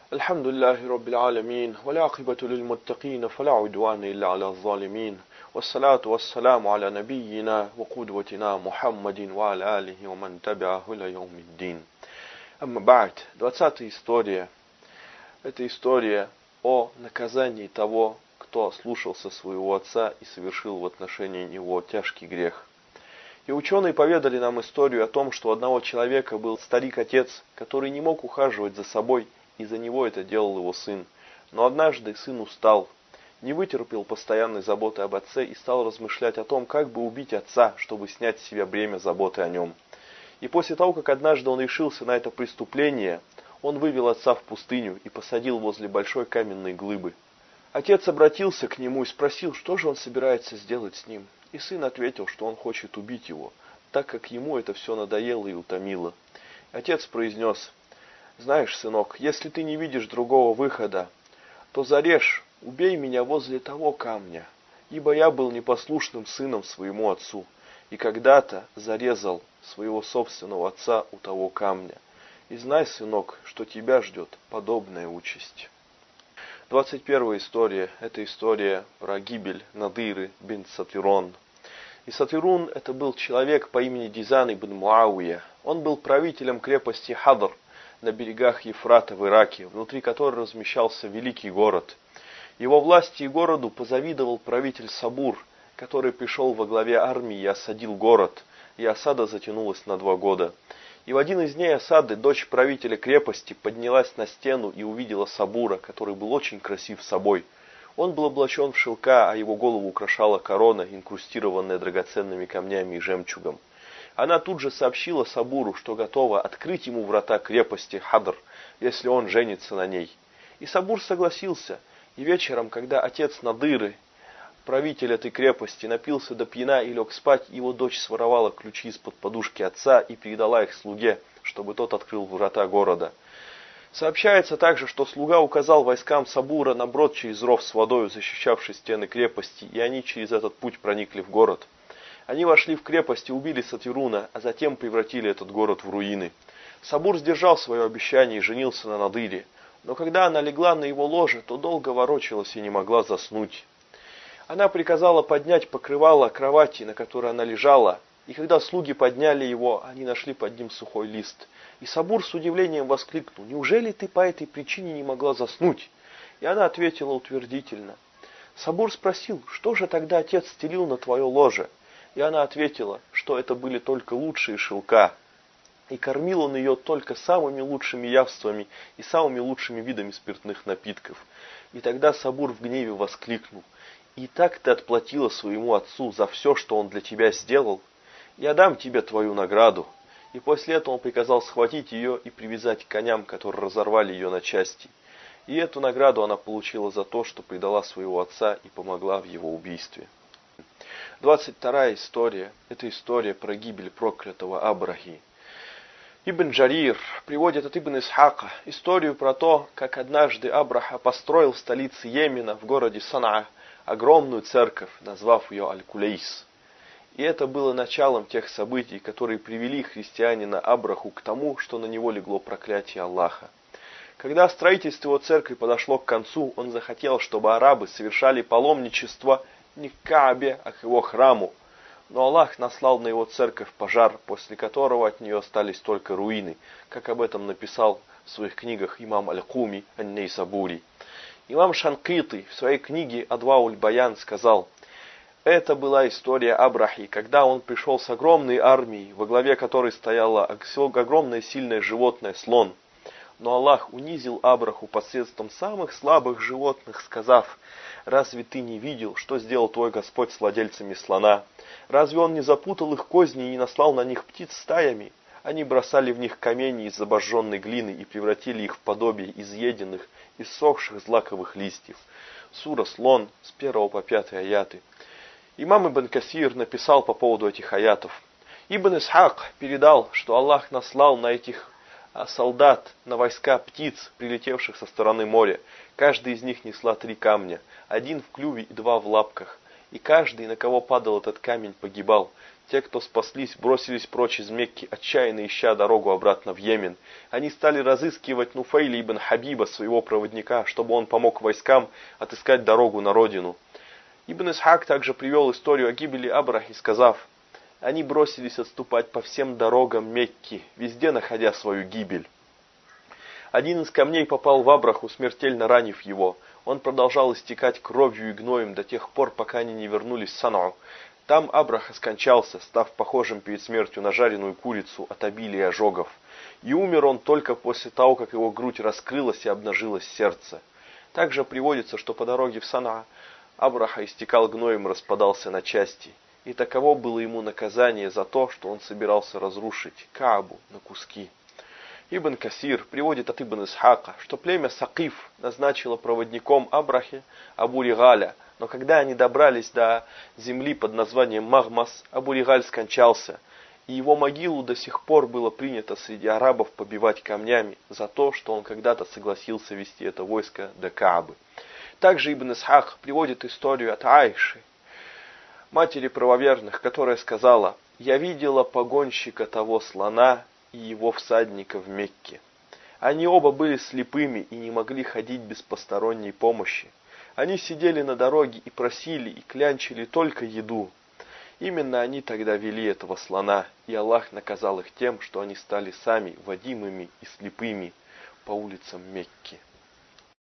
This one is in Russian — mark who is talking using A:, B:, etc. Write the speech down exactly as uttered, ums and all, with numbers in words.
A: الحمد لله رب العالمين والعاقبة للمتقين فلا عدوان إلا على الظالمين والصلاة والسلام على نبينا وقدوتنا محمد وعلى آله ومن تبعه إلى يوم الدين. Амма ба'д. Двадцатая история. Это история о наказании того, кто слушался своего отца и совершил в отношении него тяжкий грех. И ученые поведали нам историю о том, что у одного человека был старик-отец, который не мог ухаживать за собой, и за него это делал его сын. Но однажды сын устал, не вытерпел постоянной заботы об отце и стал размышлять о том, как бы убить отца, чтобы снять с себя бремя заботы о нем. И после того, как однажды он решился на это преступление, он вывел отца в пустыню и посадил возле большой каменной глыбы. Отец обратился к нему и спросил, что же он собирается сделать с ним. И сын ответил, что он хочет убить его, так как ему это все надоело и утомило. Отец произнес: «Знаешь, сынок, если ты не видишь другого выхода, то зарежь, убей меня возле того камня, ибо я был непослушным сыном своему отцу, и когда-то зарезал своего собственного отца у того камня. И знай, сынок, что тебя ждет подобная участь». Двадцать первая история – это история про гибель Надыры бин Сатирон. И Сатирун – это был человек по имени Дизан ибн Муауия. Он был правителем крепости Хадр на берегах Ефрата в Ираке, внутри которой размещался великий город. Его власти и городу позавидовал правитель Сабур, который пришел во главе армии и осадил город, и осада затянулась на два года. И в один из дней осады дочь правителя крепости поднялась на стену и увидела Сабура, который был очень красив собой. Он был облачен в шелка, а его голову украшала корона, инкрустированная драгоценными камнями и жемчугом. Она тут же сообщила Сабуру, что готова открыть ему врата крепости Хадр, если он женится на ней. И Сабур согласился, и вечером, когда отец Надыры, правитель этой крепости, напился до пьяна и лег спать, его дочь своровала ключи из-под подушки отца и передала их слуге, чтобы тот открыл врата города. Сообщается также, что слуга указал войскам Сабура на брод через ров с водой, защищавший стены крепости, и они через этот путь проникли в город. Они вошли в крепость и убили Сатируна, а затем превратили этот город в руины. Сабур сдержал свое обещание и женился на Надыре, но когда она легла на его ложе, то долго ворочалась и не могла заснуть. Она приказала поднять покрывало кровати, на которой она лежала, и когда слуги подняли его, они нашли под ним сухой лист. И Сабур с удивлением воскликнул: «Неужели ты по этой причине не могла заснуть?» И она ответила утвердительно. Сабур спросил: «Что же тогда отец стелил на твое ложе?» И она ответила, что это были только лучшие шелка, и кормил он ее только самыми лучшими явствами и самыми лучшими видами спиртных напитков. И тогда Сабур в гневе воскликнул: «И так ты отплатила своему отцу за все, что он для тебя сделал? Я дам тебе твою награду». И после этого он приказал схватить ее и привязать к коням, которые разорвали ее на части. И эту награду она получила за то, что предала своего отца и помогла в его убийстве. Двадцать вторая история – это история про гибель проклятого Абрахи. Ибн Джарир приводит от Ибн Исхака историю про то, как однажды Абраха построил в столице Йемена, в городе Санаа, огромную церковь, назвав ее Аль-Кулейс. И это было началом тех событий, которые привели христианина Абраху к тому, что на него легло проклятие Аллаха. Когда строительство его церкви подошло к концу, он захотел, чтобы арабы совершали паломничество не к Каабе, а к его храму. Но Аллах наслал на его церковь пожар, после которого от нее остались только руины, как об этом написал в своих книгах имам Аль-Куми Ан-Нейсабури. Имам Шанкиты в своей книге Адвауль-Баян сказал: это была история Абрахи, когда он пришел с огромной армией, во главе которой стояло огромное сильное животное слон. Но Аллах унизил Абраху посредством самых слабых животных, сказав: «Разве ты не видел, что сделал твой Господь с владельцами слона? Разве он не запутал их козни и не наслал на них птиц стаями? Они бросали в них камни из обожженной глины и превратили их в подобие изъеденных, иссохших злаковых листьев». Сура «Слон» с первого по пятый аяты. Имам Ибн Касир написал по поводу этих аятов: Ибн Исхак передал, что Аллах наслал на этих солдат, на войска птиц, прилетевших со стороны моря. Каждая из них несла три камня, один в клюве и два в лапках. И каждый, на кого падал этот камень, погибал. Те, кто спаслись, бросились прочь из Мекки, отчаянно ища дорогу обратно в Йемен. Они стали разыскивать Нуфейля ибн Хабиба, своего проводника, чтобы он помог войскам отыскать дорогу на родину. Ибн Исхак также привел историю о гибели Абрахи, сказав: они бросились отступать по всем дорогам Мекки, везде находя свою гибель. Один из камней попал в Абраху, смертельно ранив его. Он продолжал истекать кровью и гноем до тех пор, пока они не вернулись в Санау. Там Абраха скончался, став похожим перед смертью на жареную курицу от обилия ожогов. И умер он только после того, как его грудь раскрылась и обнажилось сердце. Также приводится, что по дороге в Санаа Абраха истекал гноем и распадался на части. И таково было ему наказание за то, что он собирался разрушить Каабу на куски. Ибн Касир приводит от Ибн Исхака, что племя Сакиф назначило проводником Абрахи Абу Ригаля, но когда они добрались до земли под названием Магмас, Абу Ригаль скончался, и его могилу до сих пор было принято среди арабов побивать камнями за то, что он когда-то согласился вести это войско до Каабы. Также Ибн Исхак приводит историю от Аиши, матери правоверных, которая сказала: «Я видела погонщика того слона и его всадника в Мекке. Они оба были слепыми и не могли ходить без посторонней помощи. Они сидели на дороге и просили и клянчили только еду. Именно они тогда вели этого слона, и Аллах наказал их тем, что они стали сами водимыми и слепыми по улицам Мекки».